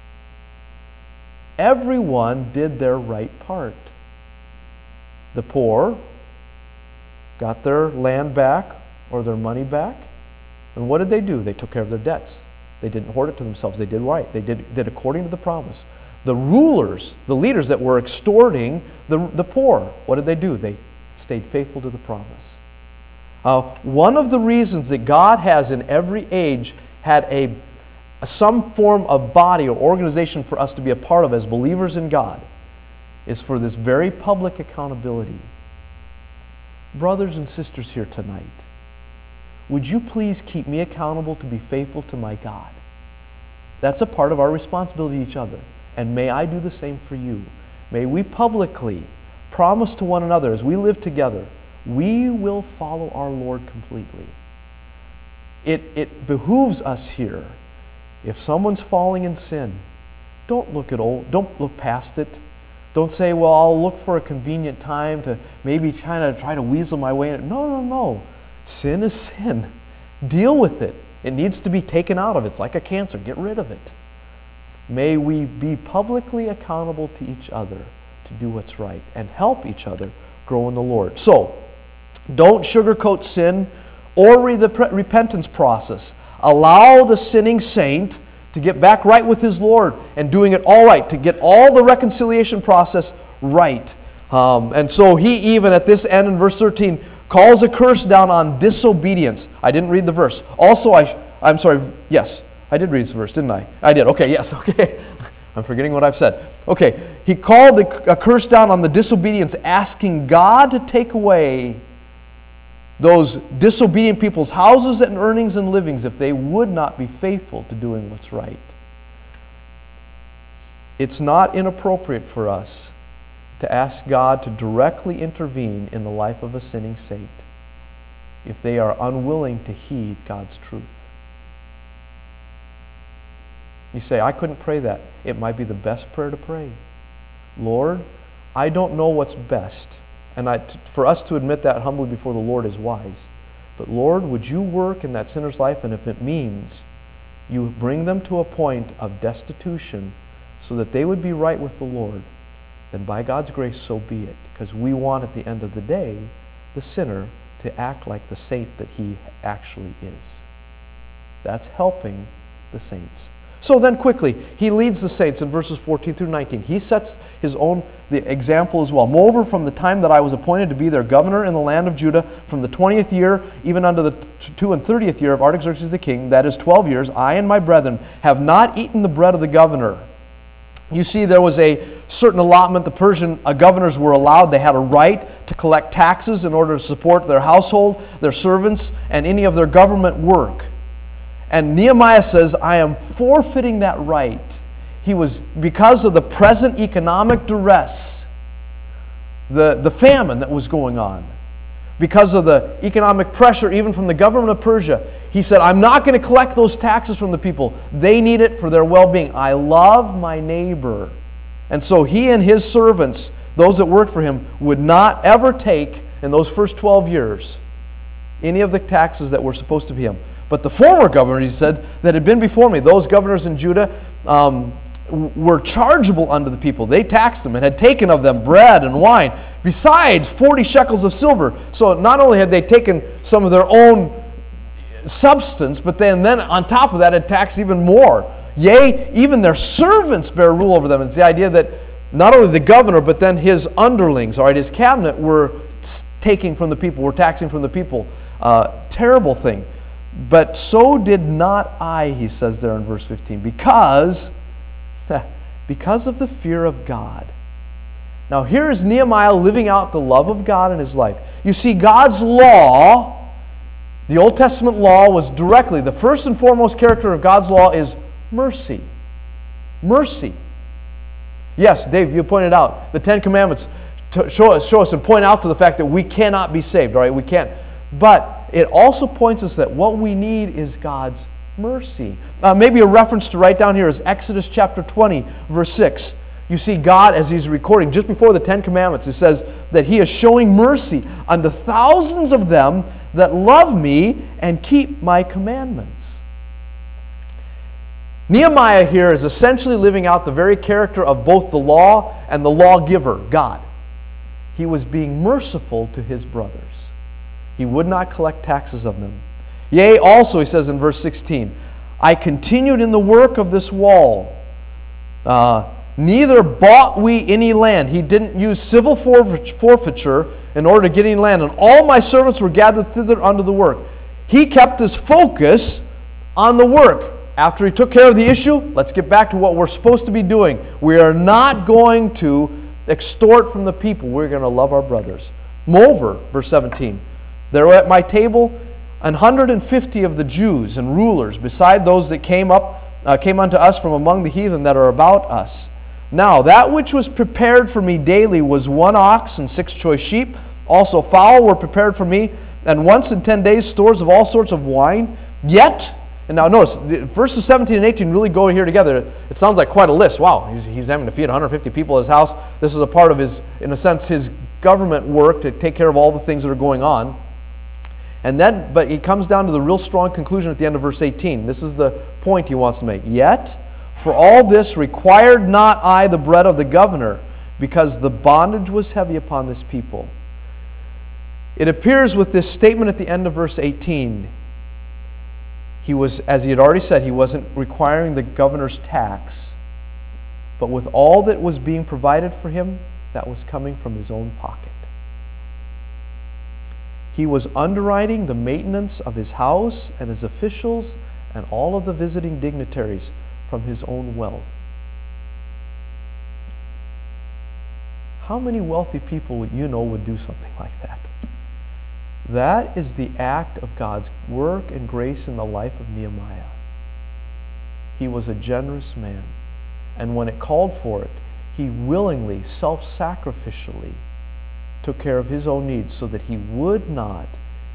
Everyone did their right part. The poor got their land back or their money back. And what did they do? They took care of their debts. They didn't hoard it to themselves. They did right. They did according to the promise. The rulers, the leaders that were extorting the poor, what did they do? They stayed faithful to the promise. One of the reasons that God has in every age had some form of body or organization for us to be a part of as believers in God is for this very public accountability. Brothers and sisters here tonight, would you please keep me accountable to be faithful to my God? That's a part of our responsibility to each other. And may I do the same for you. May we publicly promise to one another as we live together, we will follow our Lord completely. It behooves us here. If someone's falling in sin, don't look past it. Don't say, well, I'll look for a convenient time to maybe try to weasel my way in. No. Sin is sin. Deal with it. It needs to be taken out of it. It's like a cancer. Get rid of it. May we be publicly accountable to each other to do what's right and help each other grow in the Lord. So, don't sugarcoat sin or the repentance process. Allow the sinning saint to get back right with his Lord and doing it all right, to get all the reconciliation process right. And so he even at this end in verse 13 calls a curse down on disobedience. I didn't read the verse. Also, I'm sorry, yes, I did read this verse, didn't I? I did, okay, yes, okay. I'm forgetting what I've said. Okay, he called a curse down on the disobedience, asking God to take away those disobedient people's houses and earnings and livings if they would not be faithful to doing what's right. It's not inappropriate for us to ask God to directly intervene in the life of a sinning saint if they are unwilling to heed God's truth. You say, I couldn't pray that. It might be the best prayer to pray. Lord, I don't know what's best. And for us to admit that humbly before the Lord is wise. But Lord, would you work in that sinner's life, and if it means you bring them to a point of destitution so that they would be right with the Lord, then by God's grace, so be it. Because we want at the end of the day, the sinner to act like the saint that he actually is. That's helping the saints. So then quickly, he leads the saints in verses 14 through 19. He sets the example as well. Moreover, from the time that I was appointed to be their governor in the land of Judah, from the 20th year, even unto the 32nd year of Artaxerxes the king, that is 12 years, I and my brethren have not eaten the bread of the governor. You see, there was a certain allotment. The Persian governors were allowed. They had a right to collect taxes in order to support their household, their servants, and any of their government work. And Nehemiah says, I am forfeiting that right. He was, because of the present economic duress, the famine that was going on, because of the economic pressure even from the government of Persia, he said, I'm not going to collect those taxes from the people. They need it for their well-being. I love my neighbor. And so he and his servants, those that worked for him, would not ever take, in those first 12 years, any of the taxes that were supposed to be him. But the former governors, he said, that had been before me, those governors in Judah, were chargeable unto the people. They taxed them and had taken of them bread and wine, besides 40 shekels of silver. So not only had they taken some of their own substance, but then on top of that had taxed even more. Yea, even their servants bear rule over them. It's the idea that not only the governor, but then his underlings, all right, his cabinet, were taking from the people, were taxing from the people. Terrible thing. But so did not I, he says there in verse 15, because of the fear of God. Now here is Nehemiah living out the love of God in his life. You see, God's law, the Old Testament law, was directly, the first and foremost character of God's law is mercy. Mercy. Yes, Dave, you pointed out, the Ten Commandments show us and point out to the fact that we cannot be saved, all right? We can't. But it also points us that what we need is God's mercy. Maybe a reference to write down here is Exodus chapter 20, verse 6. You see God, as he's recording, just before the Ten Commandments, it says that he is showing mercy unto thousands of them that love me and keep my commandments. Nehemiah here is essentially living out the very character of both the law and the lawgiver, God. He was being merciful to his brothers. He would not collect taxes of them. Yea, also, he says in verse 16, I continued in the work of this wall. Neither bought we any land. He didn't use civil forfeiture in order to get any land. And all my servants were gathered thither unto the work. He kept his focus on the work. After he took care of the issue, let's get back to what we're supposed to be doing. We are not going to extort from the people. We're going to love our brothers. Moreover, verse 17, there were at my table 150 of the Jews and rulers, beside those that came unto us from among the heathen that are about us. Now that which was prepared for me daily was 1 ox and 6 choice sheep. Also fowl were prepared for me, and once in 10 days stores of all sorts of wine. Yet, and now notice, verses 17 and 18 really go here together. It sounds like quite a list. Wow, he's having to feed 150 people at his house. This is a part of his, in a sense, his government work to take care of all the things that are going on. And then, but he comes down to the real strong conclusion at the end of verse 18. This is the point he wants to make. Yet, for all this required not I the bread of the governor, because the bondage was heavy upon this people. It appears with this statement at the end of verse 18, he was, as he had already said, he wasn't requiring the governor's tax, but with all that was being provided for him, that was coming from his own pocket. He was underwriting the maintenance of his house and his officials and all of the visiting dignitaries from his own wealth. How many wealthy people would you know would do something like that? That is the act of God's work and grace in the life of Nehemiah. He was a generous man, and when it called for it, he willingly, self-sacrificially took care of his own needs so that he would not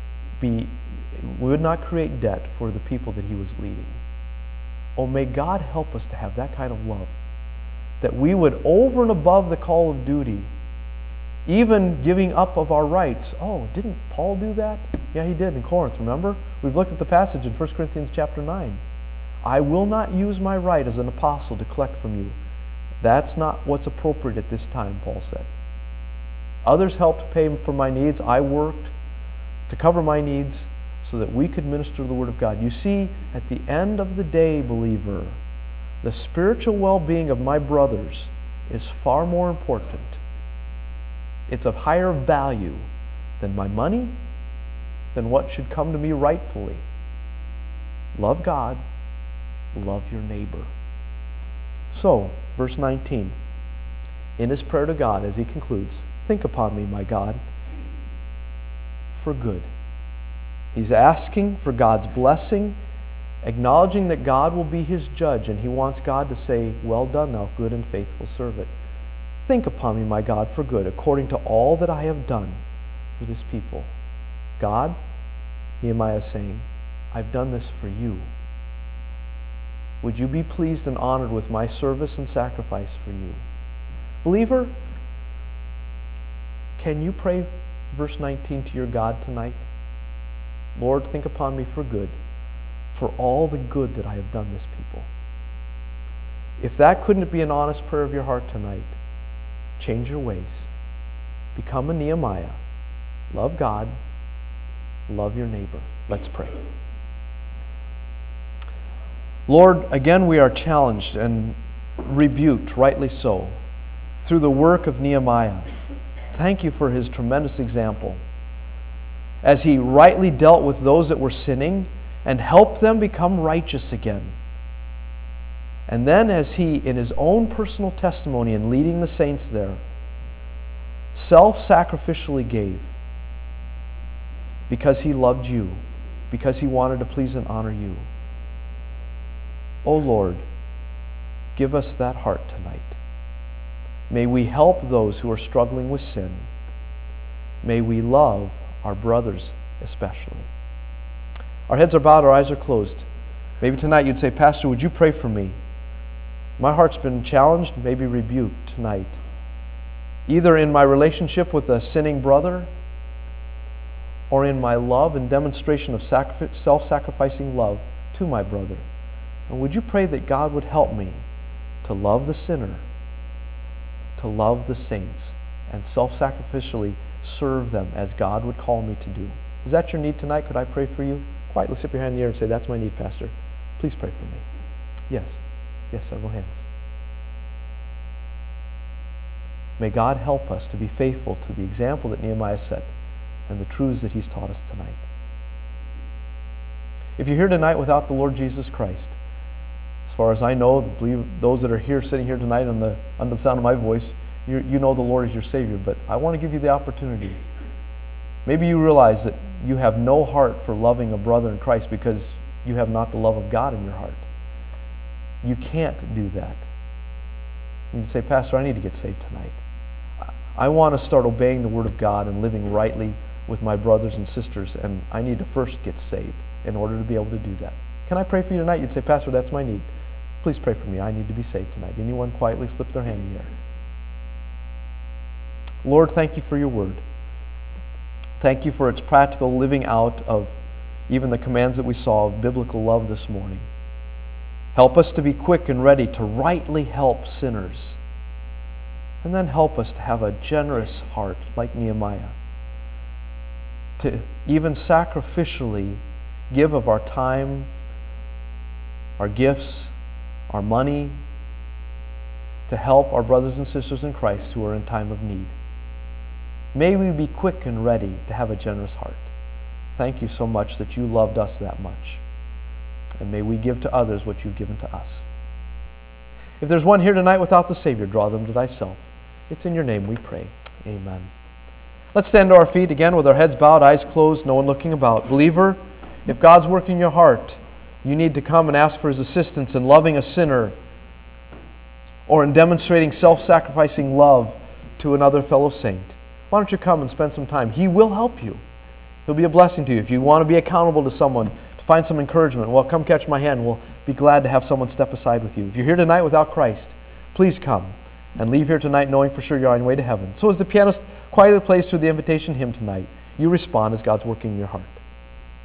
create debt for the people that he was leading. Oh, may God help us to have that kind of love, that we would, over and above the call of duty, even giving up of our rights. Oh, didn't Paul do that? Yeah, he did in Corinth, remember? We've looked at the passage in 1 Corinthians chapter 9. I will not use my right as an apostle to collect from you. That's not what's appropriate at this time, Paul said. Others helped pay for my needs. I worked to cover my needs so that we could minister the Word of God. You see, at the end of the day, believer, the spiritual well-being of my brothers is far more important. It's of higher value than my money, than what should come to me rightfully. Love God, love your neighbor. So, verse 19, in his prayer to God as he concludes, think upon me, my God, for good. He's asking for God's blessing, acknowledging that God will be his judge, and he wants God to say, well done, thou good and faithful servant. Think upon me, my God, for good, according to all that I have done for this people. God, Nehemiah is saying, I've done this for you. Would you be pleased and honored with my service and sacrifice for you? Believer, can you pray verse 19 to your God tonight? Lord, think upon me for good, for all the good that I have done this people. If that couldn't be an honest prayer of your heart tonight, change your ways. Become a Nehemiah. Love God. Love your neighbor. Let's pray. Lord, again we are challenged and rebuked, rightly so, through the work of Nehemiah. Thank you for his tremendous example, as he rightly dealt with those that were sinning and helped them become righteous again. And then as he, in his own personal testimony and leading the saints there, self-sacrificially gave because he loved you, because he wanted to please and honor you. Oh Lord, give us that heart tonight. May we help those who are struggling with sin. May we love our brothers especially. Our heads are bowed, our eyes are closed. Maybe tonight you'd say, Pastor, would you pray for me? My heart's been challenged, maybe rebuked tonight, either in my relationship with a sinning brother or in my love and demonstration of self-sacrificing love to my brother. And would you pray that God would help me to love the sinner, to love the saints, and self-sacrificially serve them as God would call me to do? Is that your need tonight? Could I pray for you? Quietly slip your hand in the air and say, that's my need, Pastor. Please pray for me. Yes. Yes, several hands. May God help us to be faithful to the example that Nehemiah set and the truths that he's taught us tonight. If you're here tonight without the Lord Jesus Christ, as far as I know, believe those that are here, sitting here tonight under the sound of my voice, you know the Lord is your Savior, but I want to give you the opportunity. Maybe you realize that you have no heart for loving a brother in Christ because you have not the love of God in your heart. You can't do that. You say, Pastor, I need to get saved tonight. I want to start obeying the Word of God and living rightly with my brothers and sisters, and I need to first get saved in order to be able to do that. Can I pray for you tonight? You'd say, Pastor, that's my need. Please pray for me. I need to be saved tonight. Anyone quietly slip their hand in the air? Lord, thank you for your Word. Thank you for its practical living out of even the commands that we saw of biblical love this morning. Help us to be quick and ready to rightly help sinners. And then help us to have a generous heart like Nehemiah. To even sacrificially give of our time, our gifts, our money, to help our brothers and sisters in Christ who are in time of need. May we be quick and ready to have a generous heart. Thank you so much that you loved us that much. And may we give to others what you've given to us. If there's one here tonight without the Savior, draw them to thyself. It's in your name we pray. Amen. Let's stand to our feet again with our heads bowed, eyes closed, no one looking about. Believer, if God's working in your heart, you need to come and ask for His assistance in loving a sinner or in demonstrating self-sacrificing love to another fellow saint. Why don't you come and spend some time? He will help you. He'll be a blessing to you. If you want to be accountable to someone, to find some encouragement, well, come catch my hand. We'll be glad to have someone step aside with you. If you're here tonight without Christ, please come and leave here tonight knowing for sure you're on your way to heaven. So as the pianist quietly plays through the invitation hymn tonight, you respond as God's working in your heart.